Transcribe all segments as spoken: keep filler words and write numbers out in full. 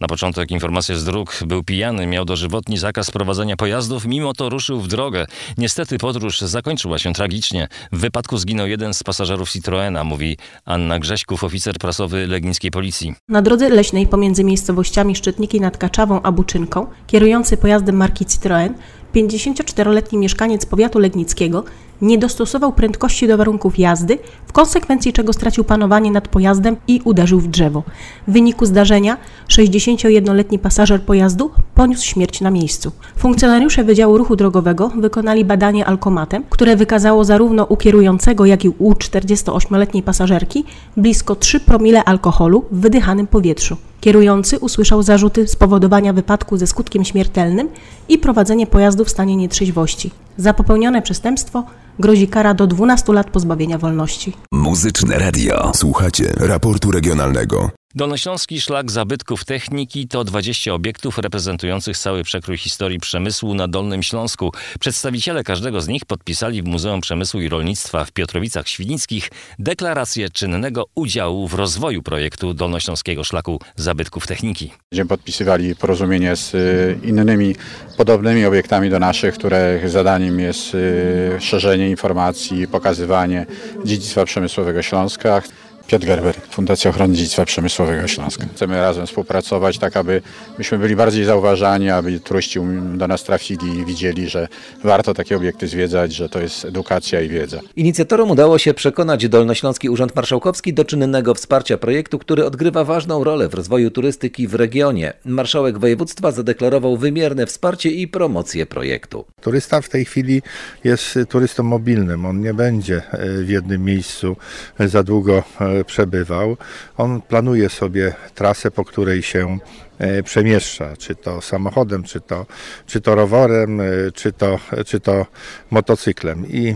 Na początek informacja z dróg. Był pijany, miał dożywotni zakaz prowadzenia pojazdów, mimo to ruszył w drogę. Niestety podróż zakończyła się tragicznie. W wypadku zginął jeden z pasażerów Citroena, mówi Anna Grześków, oficer prasowy legnickiej policji. Na drodze leśnej pomiędzy miejscowościami Szczytniki nad Kaczawą a Buczynką, kierujący pojazdem marki Citroen, pięćdziesięcioczteroletni mieszkaniec powiatu legnickiego nie dostosował prędkości do warunków jazdy, w konsekwencji czego stracił panowanie nad pojazdem i uderzył w drzewo. W wyniku zdarzenia sześćdziesięciojednoletni pasażer pojazdu poniósł śmierć na miejscu. Funkcjonariusze Wydziału Ruchu Drogowego wykonali badanie alkomatem, które wykazało zarówno u kierującego, jak i u czterdziestoośmioletniej pasażerki blisko trzy promile alkoholu w wydychanym powietrzu. Kierujący usłyszał zarzuty spowodowania wypadku ze skutkiem śmiertelnym i prowadzenie pojazdu w stanie nietrzeźwości. Za popełnione przestępstwo grozi kara do dwunastu lat pozbawienia wolności. Muzyczne Radio. Słuchacie raportu regionalnego. Dolnośląski Szlak Zabytków Techniki to dwadzieścia obiektów reprezentujących cały przekrój historii przemysłu na Dolnym Śląsku. Przedstawiciele każdego z nich podpisali w Muzeum Przemysłu i Rolnictwa w Piotrowicach-Świdnickich deklarację czynnego udziału w rozwoju projektu Dolnośląskiego Szlaku Zabytków Techniki. Będziemy podpisywali porozumienie z innymi podobnymi obiektami do naszych, których zadaniem jest szerzenie informacji, pokazywanie dziedzictwa przemysłowego Śląska. Piotr Gerber, Fundacja Ochrony Dziedzictwa Przemysłowego Śląska. Chcemy razem współpracować, tak aby myśmy byli bardziej zauważani, aby turyści do nas trafili i widzieli, że warto takie obiekty zwiedzać, że to jest edukacja i wiedza. Inicjatorom udało się przekonać Dolnośląski Urząd Marszałkowski do czynnego wsparcia projektu, który odgrywa ważną rolę w rozwoju turystyki w regionie. Marszałek województwa zadeklarował wymierne wsparcie i promocję projektu. Turysta w tej chwili jest turystą mobilnym. On nie będzie w jednym miejscu za długo przebywał. On planuje sobie trasę, po której się przemieszcza, czy to samochodem, czy to, czy to rowerem, czy to, czy to motocyklem. I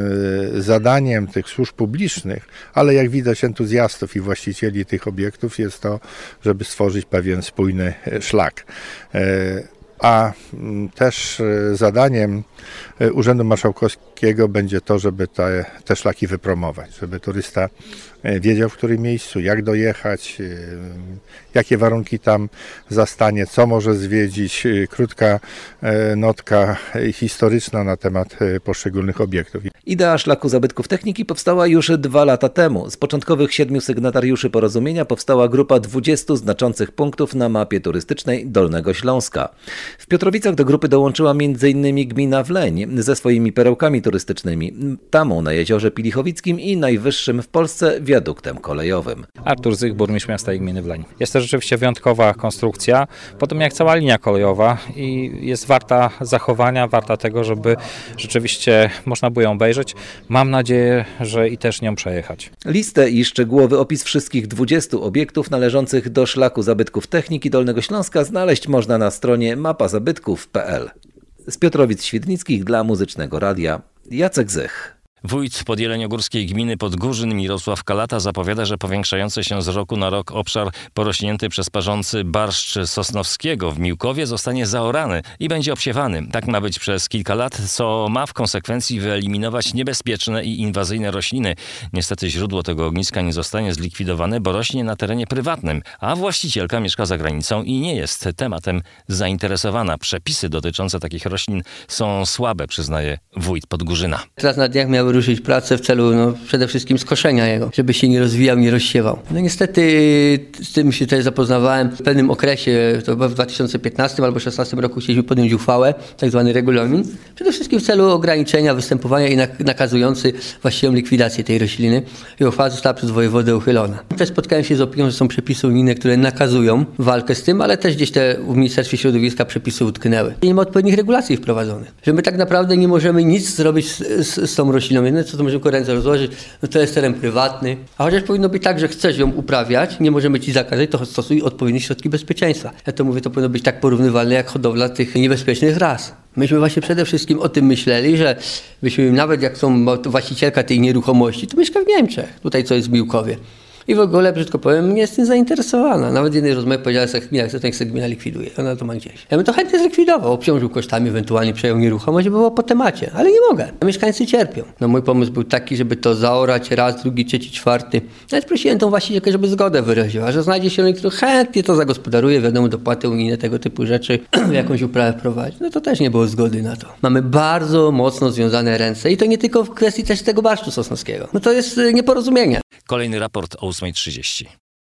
zadaniem tych służb publicznych, ale jak widać entuzjastów i właścicieli tych obiektów jest to, żeby stworzyć pewien spójny szlak. A też zadaniem Urzędu Marszałkowskiego będzie to, żeby te, te szlaki wypromować, żeby turysta wiedział, w którym miejscu, jak dojechać, jakie warunki tam zastanie, co może zwiedzić. Krótka notka historyczna na temat poszczególnych obiektów. Idea Szlaku Zabytków Techniki powstała już dwa lata temu. Z początkowych siedmiu sygnatariuszy porozumienia powstała grupa dwudziestu znaczących punktów na mapie turystycznej Dolnego Śląska. W Piotrowicach do grupy dołączyła między innymi gmina Wleń ze swoimi perełkami turystycznymi, Tamą na jeziorze Pilichowickim i najwyższym w Polsce wiaduktem kolejowym. Artur Zych, burmistrz miasta i gminy Wleń. Jest to rzeczywiście wyjątkowa konstrukcja, podobnie jak cała linia kolejowa i jest warta zachowania, warta tego, żeby rzeczywiście można było ją obejrzeć. Mam nadzieję, że i też nią przejechać. Listę i szczegółowy opis wszystkich dwudziestu obiektów należących do Szlaku Zabytków Techniki Dolnego Śląska znaleźć można na stronie mapa zabytków kropka p l. Z Piotrowic Świdnickich dla Muzycznego Radia Jacek Zych. Wójt podjeleniogórskiej gminy Podgórzyn Mirosław Kalata zapowiada, że powiększający się z roku na rok obszar porośnięty przez parzący barszcz sosnowskiego w Miłkowie zostanie zaorany i będzie obsiewany. Tak ma być przez kilka lat, co ma w konsekwencji wyeliminować niebezpieczne i inwazyjne rośliny. Niestety źródło tego ogniska nie zostanie zlikwidowane, bo rośnie na terenie prywatnym, a właścicielka mieszka za granicą i nie jest tematem zainteresowana. Przepisy dotyczące takich roślin są słabe, przyznaje wójt Podgórzyna. Teraz na dniach miały ruszyć pracę w celu no, przede wszystkim skoszenia jego, żeby się nie rozwijał, nie rozsiewał. No niestety z tym się też zapoznawałem w pewnym okresie, to w dwa tysiące piętnastym albo dwa tysiące szesnastym roku chcieliśmy podjąć uchwałę, tak zwany regulamin, przede wszystkim w celu ograniczenia występowania i nakazujący właściwą likwidację tej rośliny. I uchwała została przez wojewodę uchylona. Też spotkałem się z opinią, że są przepisy unijne, które nakazują walkę z tym, ale też gdzieś te w Ministerstwie Środowiska przepisy utknęły. I nie ma odpowiednich regulacji wprowadzonych. Że my tak naprawdę nie możemy nic zrobić z, z, z tą rośliną. Jedyne, co to możemy tylko ręce rozłożyć, no to jest teren prywatny. A chociaż powinno być tak, że chcesz ją uprawiać, nie możemy ci zakazać, to stosuj odpowiednie środki bezpieczeństwa. Ja to mówię, to powinno być tak porównywalne jak hodowla tych niebezpiecznych ras. Myśmy właśnie przede wszystkim o tym myśleli, że byśmy nawet jak są właścicielka tej nieruchomości, to mieszka w Niemczech, tutaj co jest w Miłkowie. I w ogóle, brzydko powiem, nie jest tym zainteresowana. Nawet w jednej rozmowie powiedziała, że gmina chce, to niech se gmina likwiduje. Ona to ma gdzieś. Ja bym to chętnie zlikwidował, obciążył kosztami, ewentualnie przejął nieruchomość, by było po temacie. Ale nie mogę. Mieszkańcy cierpią. No mój pomysł był taki, żeby to zaorać raz, drugi, trzeci, czwarty. Nawet prosiłem tą właścicielkę, żeby zgodę wyraziła, że znajdzie się rolnik, który chętnie to zagospodaruje, wiadomo, dopłaty unijne, tego typu rzeczy, jakąś uprawę prowadzi. No to też nie było zgody na to. Mamy bardzo mocno związane ręce i to nie tylko w kwestii też tego barszczu sosnowskiego. No to jest nieporozumienie. Kolejny raport o ósma trzydzieści.